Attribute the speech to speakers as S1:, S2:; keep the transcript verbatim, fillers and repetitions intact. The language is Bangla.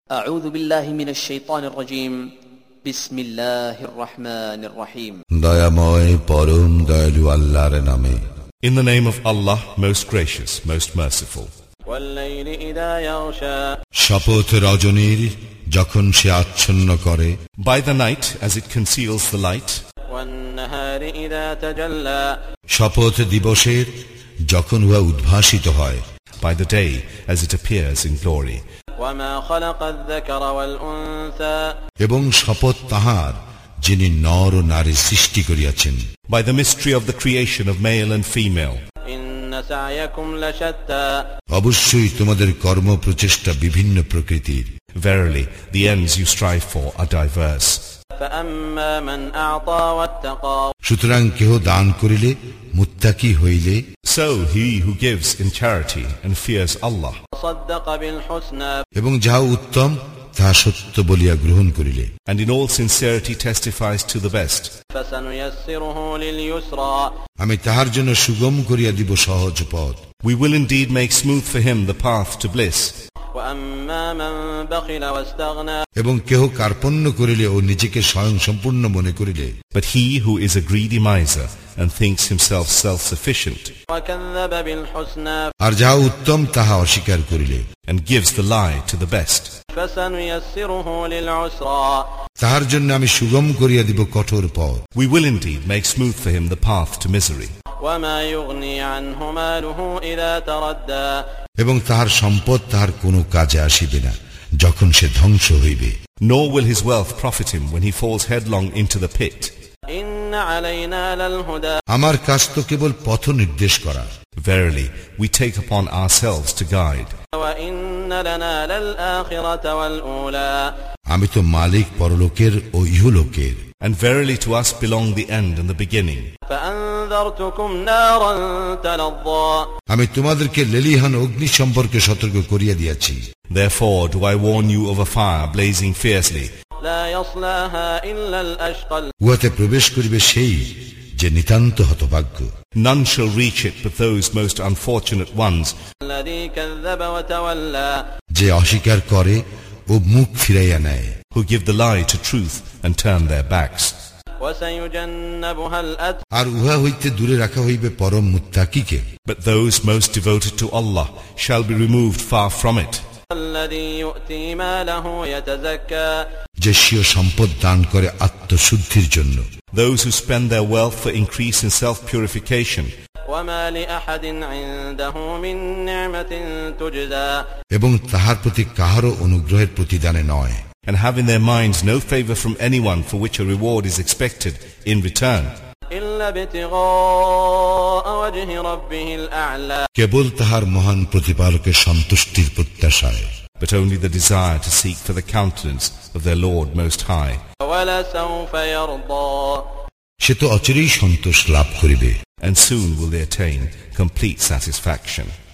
S1: أعوذ بالله من الشيطان الرجيم بسم الله الرحمن الرحيم
S2: দয়াময় পরম দয়ালু আল্লাহর নামে
S3: In the name of Allah, most gracious, most merciful.
S4: والليل إذا يغشى
S2: শপথ রজনীর যখন সে আচ্ছন্ন করে
S3: By the night as it conceals the light.
S4: والنهار إذا تجلى
S2: শপথ দিবসের যখন উহা উদ্ভাসিত হয়
S3: By the day as it appears in glory.
S4: وما خلق الذكر والأنثى
S2: এবং শপথ তাহার যিনি নর ও নারী সৃষ্টি করিয়াছেন
S3: By the mystery of the creation of male and female.
S4: إن سعيكم لشتى
S2: অবশ্যই তোমাদের কর্ম প্রচেষ্টা বিভিন্ন প্রকৃতির
S3: Verily, the ends you strive for are diverse.
S4: فأما من أعطى واتقى
S2: সুতরাং কেহ দান করিলে মুত্তাকি হইলে
S3: So he who gives in charity and fears Allah,
S4: وصدق بالحسنى
S2: এবং যাহা উত্তম তাহা সত্য বলিয়া গ্রহণ করিলে
S3: and in all sincerity testifies to the best,
S4: فسنيسره لليسرى
S2: আমি তাহার জন্য সুগম করিয়া দিব সহজ পথ
S3: we will indeed make smooth for him the path to bliss.
S4: وأما من بخل واستغنى
S2: এবং কেহ কার্পণ্য করিলে ও নিজেকে স্বয়ং সম্পূর্ণ মনে করিলে
S3: But he who is a greedy miser and thinks himself self-sufficient
S4: وكذب بالحسنى
S2: আর যাহা উত্তম তাহা অস্বীকার করিলে
S3: and gives the lie to the best,
S4: فسنيسره للعسرى
S2: তাহার জন্য আমি সুগম করিয়া দিব কঠোর পথ
S3: we will indeed make smooth for him the path to misery.
S4: وما يغني عنه ماله إذا تردى
S2: এবং তাহার সম্পদ তাহার কোনো কাজে আসিবে না যখন সে ধ্বংস হইবে
S3: Nor will his wealth profit him when he falls headlong into the pit.
S4: إن علينا للهدى
S2: আমার কাজ তো কেবল পথ নির্দেশ করা
S3: Verily, we take upon ourselves to guide.
S4: وإن لنا للآخرة والأولى
S2: আমি তো মালিক পরলোকের ও ইহলোকের
S3: And verily to us belong the end and the beginning.
S4: فأنذرتكم نارا تلظى
S2: আমি তোমাদেরকে লেলিহান অগ্নি সম্পর্কে সতর্ক করিয়া দিয়াছি
S3: Therefore do I warn you of a fire blazing fiercely.
S4: لا يصلاها إلا الأشقى
S2: উহাতে প্রবেশ করিবে সেই যে নিতান্ত হতভাগ্য
S3: None shall reach it but those most unfortunate ones
S4: الذي كذب وتولى
S2: যে অস্বীকার করে ও মুখ ফিরাইয়া নেয়
S3: who give the lie to truth and turn their backs.
S4: وسيجنبها الأتقى
S2: আর উহা হইতে দূরে রাখা হইবে পরম মুত্তাকিকে
S3: But those most devoted to Allah shall be removed far from it.
S4: الذي يؤتي ماله يتزكى
S2: যে স্বীয় সম্পদ দান করে আত্মশুদ্ধির জন্য
S3: Those who spend their wealth for increase in self-purification.
S4: وما لأحد عنده من نعمة تجزى
S2: এবং তাহার প্রতি কাহারও অনুগ্রহের প্রতিদানে নয়
S3: And have in their minds no favor from anyone for which a reward is expected in return.
S4: إلا ابتغاء وجه ربه الأعلى
S2: কেবল তাহার মহান প্রতিপালকের সন্তুষ্টির প্রত্যাশায়
S3: But only the desire to seek for the countenance of their Lord Most High.
S4: ولسوف يرضى
S2: সে তো অচিরেই সন্তোষ লাভ করিবে
S3: And soon will they attain complete satisfaction.